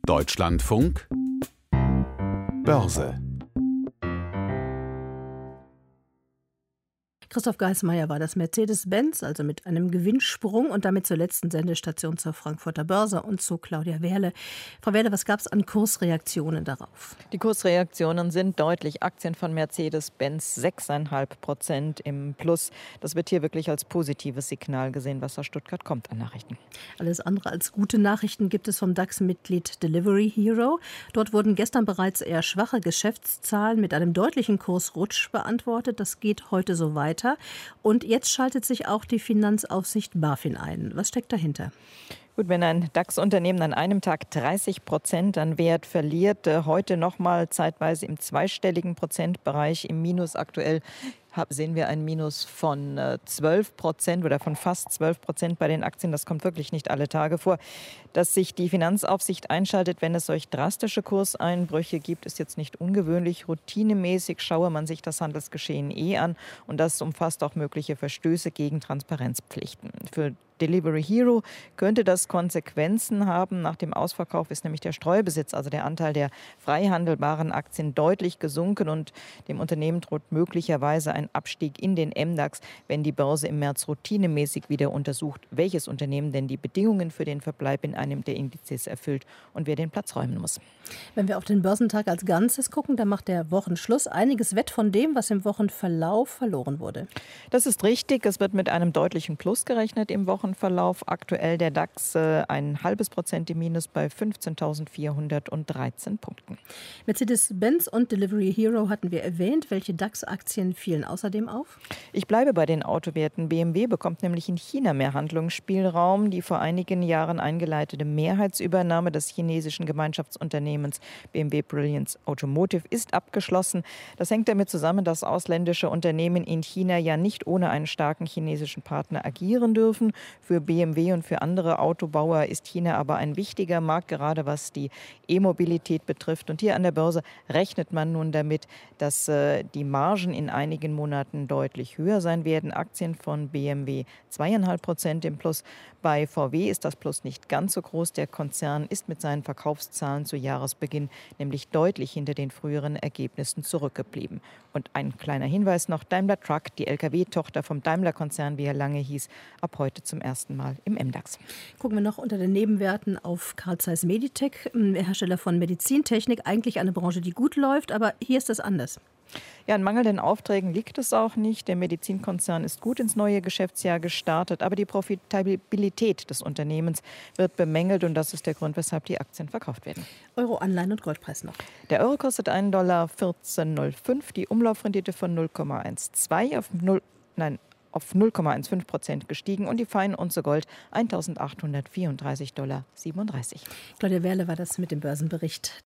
Deutschlandfunk Börse. Christoph Geismeier war das. Mercedes-Benz, also mit einem Gewinnsprung und damit zur letzten Sendestation zur Frankfurter Börse und zu Claudia Wehrle. Frau Wehrle, was gab es an Kursreaktionen darauf? Die Kursreaktionen sind deutlich. Aktien von Mercedes-Benz 6,5% im Plus. Das wird hier wirklich als positives Signal gesehen, was aus Stuttgart kommt an Nachrichten. Alles andere als gute Nachrichten gibt es vom DAX-Mitglied Delivery Hero. Dort wurden gestern bereits eher schwache Geschäftszahlen mit einem deutlichen Kursrutsch beantwortet. Das geht heute so weiter. Und jetzt schaltet sich auch die Finanzaufsicht BaFin ein. Was steckt dahinter? Gut, wenn ein DAX-Unternehmen an einem Tag 30% an Wert verliert, heute nochmal zeitweise im zweistelligen Prozentbereich im Minus aktuell, sehen wir ein Minus von 12% oder von fast 12% bei den Aktien. Das kommt wirklich nicht alle Tage vor. Dass sich die Finanzaufsicht einschaltet, wenn es solch drastische Kurseinbrüche gibt, ist jetzt nicht ungewöhnlich. Routinemäßig schaue man sich das Handelsgeschehen an und das umfasst auch mögliche Verstöße gegen Transparenzpflichten. Für Delivery Hero könnte das Konsequenzen haben. Nach dem Ausverkauf ist nämlich der Streubesitz, also der Anteil der frei handelbaren Aktien, deutlich gesunken und dem Unternehmen droht möglicherweise ein Abstieg in den MDAX, wenn die Börse im März routinemäßig wieder untersucht, welches Unternehmen denn die Bedingungen für den Verbleib in einem der Indizes erfüllt und wer den Platz räumen muss. Wenn wir auf den Börsentag als Ganzes gucken, dann macht der Wochenschluss einiges wett von dem, was im Wochenverlauf verloren wurde. Das ist richtig. Es wird mit einem deutlichen Plus gerechnet im Wochenverlauf. Aktuell der DAX 0,5% im Minus bei 15.413 Punkten. Mercedes-Benz und Delivery Hero hatten wir erwähnt. Welche DAX-Aktien fielen außerdem auf? Ich bleibe bei den Autowerten. BMW bekommt nämlich in China mehr Handlungsspielraum. Die vor einigen Jahren eingeleitete Mehrheitsübernahme des chinesischen Gemeinschaftsunternehmens BMW Brilliance Automotive ist abgeschlossen. Das hängt damit zusammen, dass ausländische Unternehmen in China ja nicht ohne einen starken chinesischen Partner agieren dürfen. Für BMW und für andere Autobauer ist China aber ein wichtiger Markt, gerade was die E-Mobilität betrifft. Und hier an der Börse rechnet man nun damit, dass die Margen in einigen Monaten deutlich höher sein werden. Aktien von BMW 2,5% im Plus. Bei VW ist das Plus nicht ganz so groß. Der Konzern ist mit seinen Verkaufszahlen zu Jahresbeginn nämlich deutlich hinter den früheren Ergebnissen zurückgeblieben. Und ein kleiner Hinweis noch, Daimler Truck, die Lkw-Tochter vom Daimler-Konzern, wie er lange hieß, ab heute zum ersten Mal im MDAX. Gucken wir noch unter den Nebenwerten auf Carl Zeiss Meditec, Hersteller von Medizintechnik. Eigentlich eine Branche, die gut läuft, aber hier ist das anders. Ja, an mangelnden Aufträgen liegt es auch nicht. Der Medizinkonzern ist gut ins neue Geschäftsjahr gestartet, aber die Profitabilität des Unternehmens wird bemängelt und das ist der Grund, weshalb die Aktien verkauft werden. Euro, Anleihen und Goldpreis noch. Der Euro kostet $1,1405, die Umlaufrendite von 0,12 auf 0,15% gestiegen und die Feinunze Gold $1.834,37. Claudia Wehrle war das mit dem Börsenbericht.